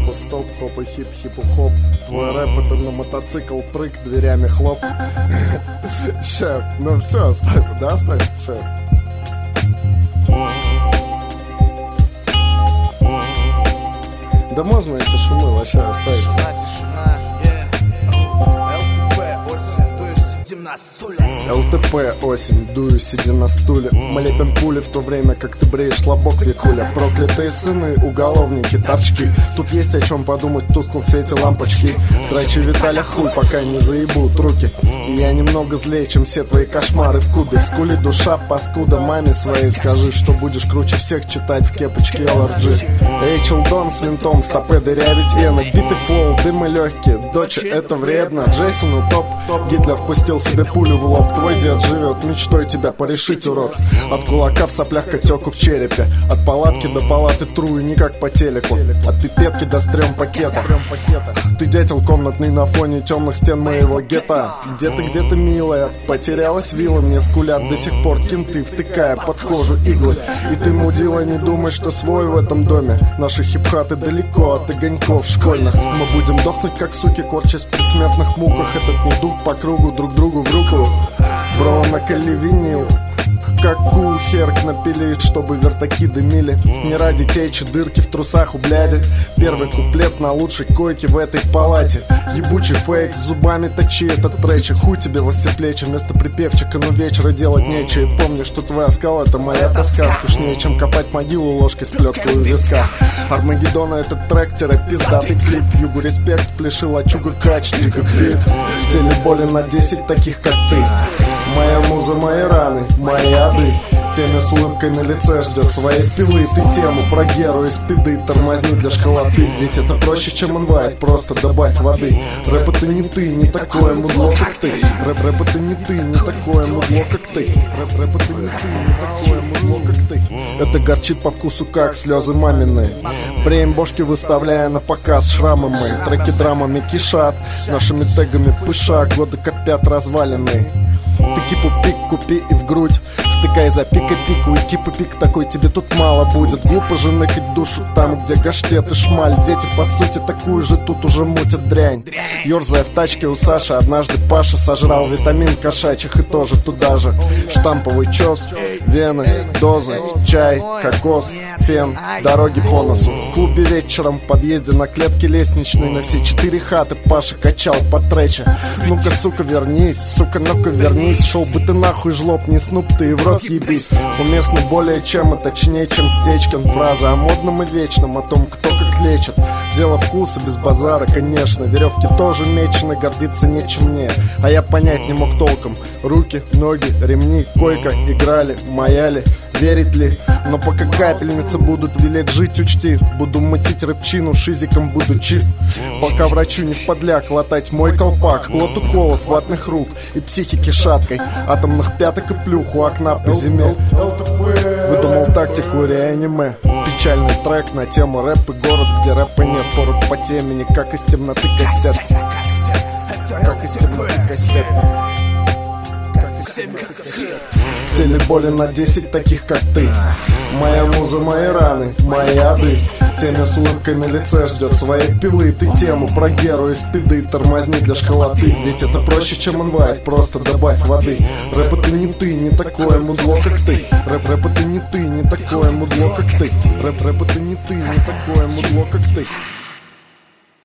хопу стоп, хопу хип, хипу хоп. Твой рэп это на мотоцикл, прыг, дверями хлоп. Ща, ну все, оставь, да, оставь, ща. Да можно эти шумы вообще оставить. ЛТП осень, дую, сидя на стуле. Мы лепим пули в то время, как ты бреешь лобок Викуля. Проклятые сыны, уголовники, торчки. Тут есть о чем подумать в тусклом свете лампочки. Драчу Виталя хуй, пока не заебут руки. И я немного злее, чем все твои кошмары в куды. Скули душа, паскуда, маме своей скажи, что будешь круче всех читать в кепочке LRG. Эйчел Дон с винтом, стопы дырявить вены. Битый флоу, дымы легкие, доча это вредно. Джейсону топ, Гитлер впустил себе пулю в лоб. Твой дед живет мечтой тебя порешить, урод. От кулака в соплях котелку в черепе. От палатки до палаты трую, не как по телеку. От пипетки до стрём пакета. Ты дятел комнатный на фоне темных стен моего гетто. Где ты, милая? Потерялась вилла, мне скулят до сих пор кенты, втыкая под кожу иглы. И ты, мудила, не думай, что свой в этом доме. Наши хип-хаты далеко от огоньков школьных. Мы будем дохнуть, как суки, корчась в предсмертных муках. Этот недуг по кругу, друг другу в руку. Бро, наколи винил, как кул херк напилить, чтобы вертаки дымили. Не ради течи, дырки в трусах у бляди. Первый куплет на лучшей койке в этой палате. Ебучий фейк, зубами точи этот трэч. Хуй тебе во все плечи вместо припевчика, но вечера делать нечего. И помни, что твоя скала это моя тоска. Скучнее, чем копать могилу ложкой с плеткой у виска. Армагеддона этот трек, пиздатый клип. Югу респект, пляши лачуга кач, дико крит. В теле боли на 10 таких, как ты. Моя муза, мои раны, мои ады. Теме с улыбкой на лице ждет своей пилы. Ты тему про Геру из спиды тормозни для школоты. Ведь это проще, чем инвайт, просто добавь воды. Рэп это не ты, не такое мудло, как ты. Рэп это не ты, не такое мудло, как ты. Рэп это не ты, не такое мудло, как ты. Это горчит по вкусу, как слезы маминые. Бреем бошки, выставляя на показ шрамы мои. Треки драмами кишат, нашими тегами пыша. Годы копят разваленные. Ты кипу пик купи и в грудь втыкай за пика пику. И кипу пик такой тебе тут мало будет. Глупо же накать душу там, где гаштет и шмаль. Дети по сути такую же тут уже мутят дрянь. Ёрзая в тачке у Саши, однажды Паша сожрал витамин кошачьих и тоже туда же. Штамповый чес, вены, дозы, чай, кокос, фен, дороги по носу. В клубе вечером, в подъезде на клетке лестничной. На все 4 хаты Паша качал по трече. Ну-ка, сука, вернись, сука, ну-ка, вернись. Шел бы ты нахуй, жлоб, не снуп, ты и в рот ебись. Уместно более чем, и точнее, чем Стечкин. Фраза о модном и вечном, о том, кто как лечит. Дело вкуса, без базара, конечно. Веревки тоже мечены, гордиться нечем мне. А я понять не мог толком. Руки, ноги, ремни, койка, играли, маяли. Верить ли? Но пока капельницы будут велеть жить, учти. Буду мутить рэпчину, шизиком будучи. Пока врачу не в подляк латать мой колпак. Лот уколов, ватных рук и психики шаткой. Атомных пяток и плюх у окна по зиме. Выдумал тактику реаниме. Печальный трек на тему рэп и город, где рэпа нет. Пород по темени, как из темноты костят. Как из темноты костят. В теле боли на 10 таких, как ты. Моя муза, мои раны, мои ады. Теме с улыбкой на лице ждет своей пилы. Ты тему про Геру из спиды тормозни для школоты. Ведь это проще, чем инвайт, просто добавь воды. Рэп это не ты, не такое мудло, как ты. Рэп это не ты, не такое мудло, как ты. Рэп это не ты, не такое мудло, как ты.